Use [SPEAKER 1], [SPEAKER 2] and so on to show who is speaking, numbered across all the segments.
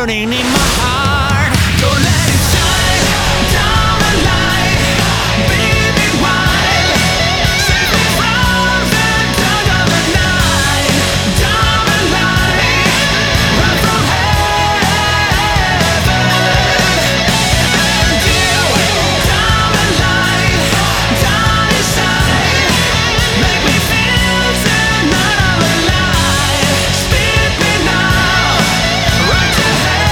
[SPEAKER 1] burning in my heart. Don't let it shine down the line, baby, while save me from the dark of the night. Down the line, right from heaven. And you, down the line, down inside, make me feel tonight I'm alive. Speak me now, right to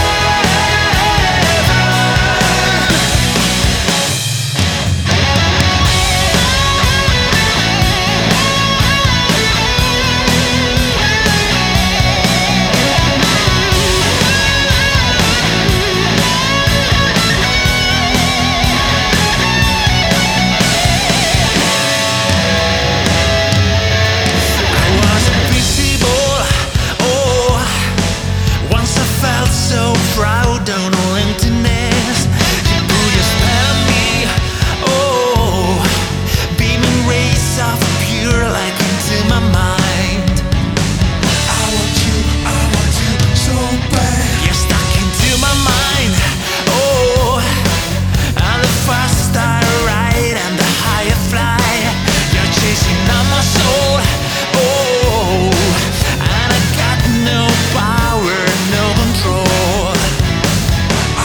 [SPEAKER 1] proud on all emptiness. You put your spell on me, oh, beaming rays of pure light into my mind. I want you so bad. You're stuck into my mind, oh, and the faster I ride and the higher I fly, you're chasing on my soul, oh, and I got no power, no control.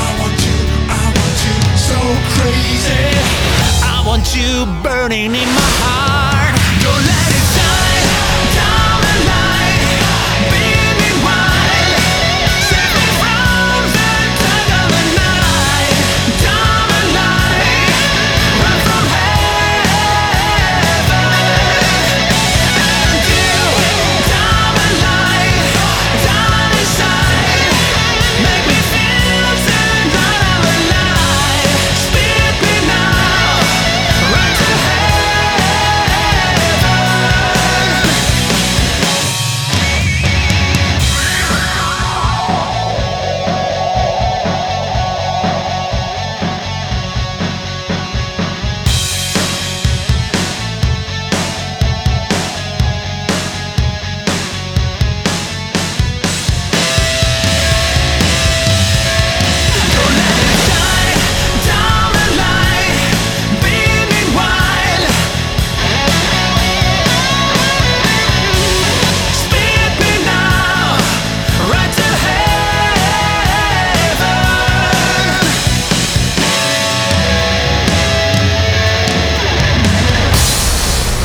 [SPEAKER 1] I want you burning in my